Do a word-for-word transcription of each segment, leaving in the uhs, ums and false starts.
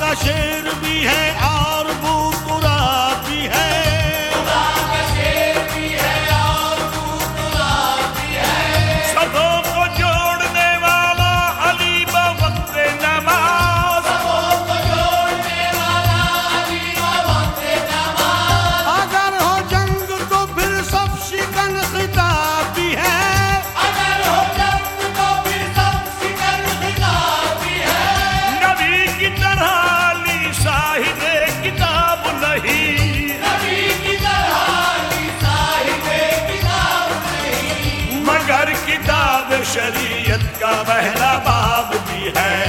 का शेर भी है और वो कुराब भी है। खुदा का शेर भी है और वो कुराब भी है। सबों को जोड़ने वाला अली बवक्त नमाज। सबों को जोड़ने वाला अली बवक्त नमाज। अगर हो जंग तो फिर सब शिकन खिताब भी है। अगर हो जंग तो फिर सब शिकन खिताब भी है। नबी की तरह अली साहिबे किताब नहीं। नबी की तरह अली साहिबे किताब नहीं। मगर किताब शरीयत का पहला बाब भी है।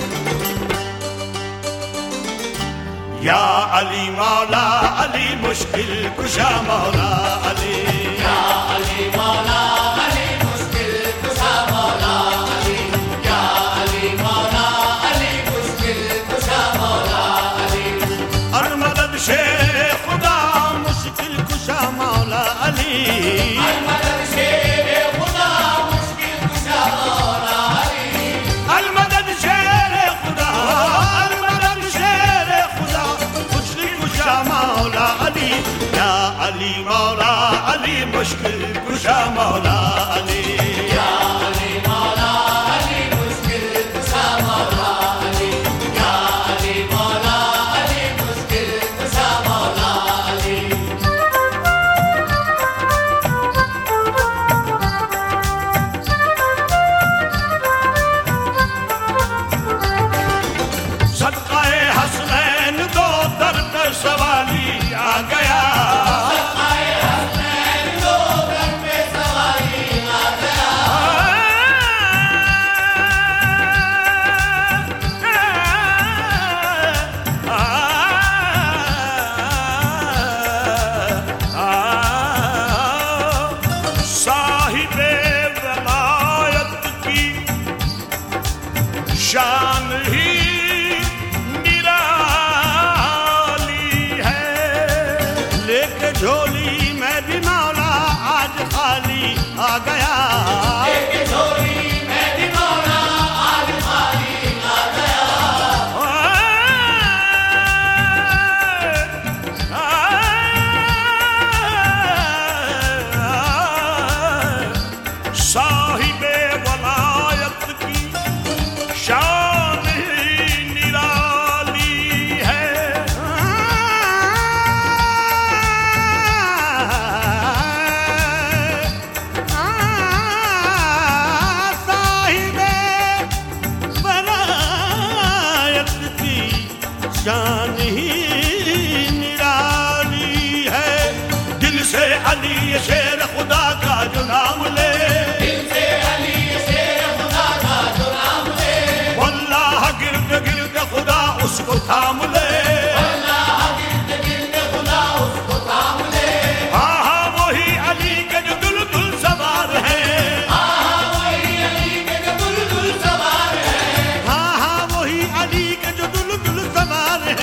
या अली मौला अली मुश्किल कुशा मौला अली। या अली मौला अली मुश्किल कुशा मौला अली। या अली मौला अली मुश्किल कुशा मौला अली। और मदद शेर खुदा मुश्किल कुशा मौला अली। और मदद शेर खुदा मुश्किल कुशा मौला अली। और मदद शेर खुदा और मदद शेर खुदा मुश्किल कुशा मौला अली। या अली मौला अली मुश्किल कुशा मौला अली। या अली मौला अली मुश्किल कुशा मौला अली। या अली मौला अली मुश्किल कुशा मौला अली। सदकाए हसनैन दो दर पे सवाली आ गया। सदकाए हसनैन दो दर पे सवाली आ गया। साहिबे वलायत की शान ही लेके झोली मैं भी मौला आज खाली आ गया। लेके झोली मैं भी मौला आज खाली आ गया। साहिबे वलायत की शान ही निराली है। शान ही निराली है। दिल से अली ये शेर खुदा का जो नाम ले। दिल से अली ये शेर खुदा का जो नाम ले। वल्लाह गिरद गिरद खुदा उसको थाम ले। वल्लाह गिरद गिरद खुदा उसको थाम ले। हाँ हाँ वही अली के जो दुलदुल सवार है। हाँ हाँ वही अली के जो दुलदुल सवार है। हाँ हाँ वही अली के जो दुलदुल सवार है।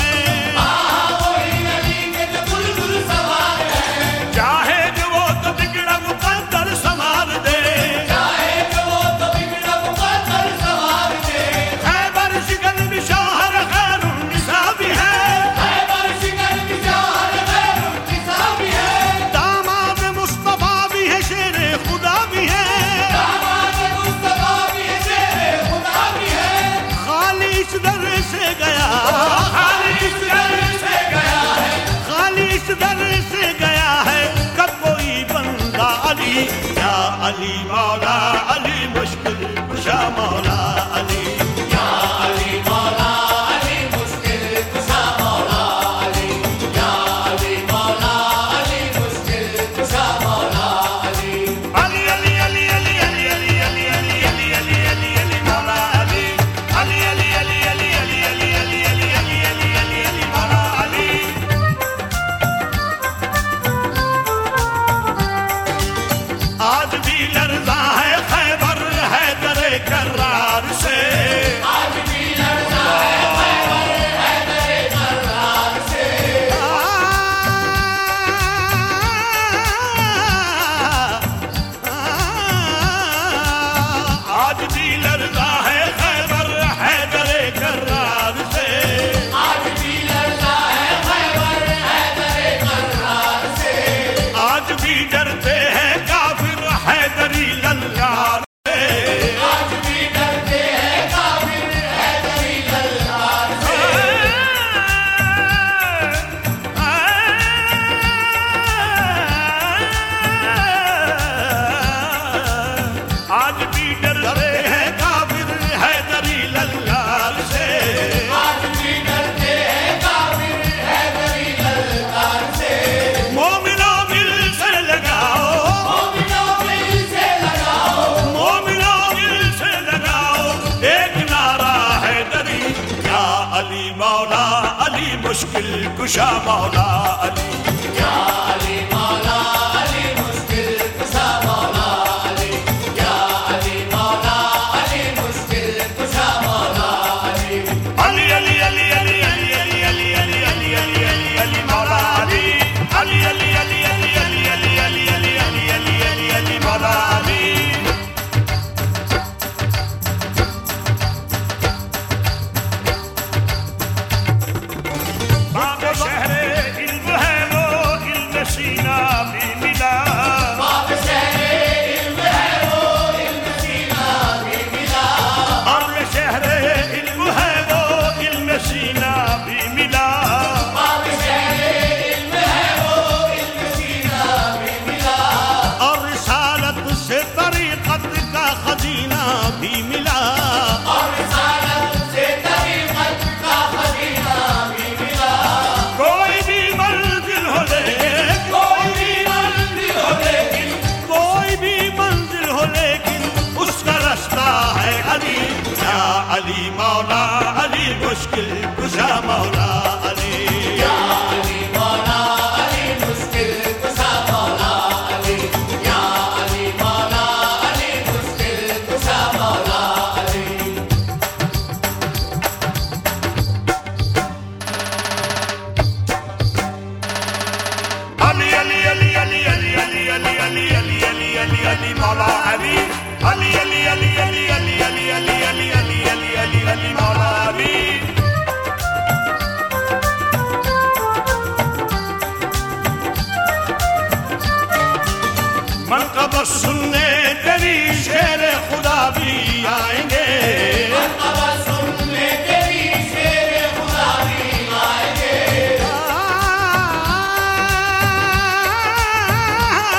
चाहे जो वो तो बिगड़ा मुकद्दर संवार दे। चाहे जो वो तो बिगड़ा मुकद्दर संवार दे। खैबर शिकन भी शौहर खैरुन निसा भी है। खैबर शिकन भी शौहर खैरुन निसा भी है। दामाद मुस्तफा भी है शेरे खुदा भी है। दामाद मुस्तफा भी है शेरे खुदा भी है। खाली इस दर से गया। खाली इस दर से गया है। खाली इस दर से गया है कब कोई बंदा अली। या अली मौला अली मुश्किल कुशा मौला अली। या अली मौला अली मुश्किल कुशा मौला अली। या अली मौला अली मुश्किल कुशा मौला अली। अली अली अली अली अली अली अली अली अली अली अली अली मौला अली। अली अली अली अली अली अली अली अली मौला अली मुश्किल कुशा मौला अली या अली मौला अली मुश्किल कुशा मौला अली या अली मौला अली मुश्किल कुशा मौला अली अली अली अली अली अली अली अली अली अली अली अली अली मौला अली अली अली अली अली अली अली अली अली अली अली अली अली मौला अली अली मौला अली मुश्किल कुशा मौला अली या अली मौला अली मुश्किल कुशा मौला अली या अली मौला अली मुश्किल कुशा मौला अली अली अली अली अली अली अली अली अली अली अली अली मौला अली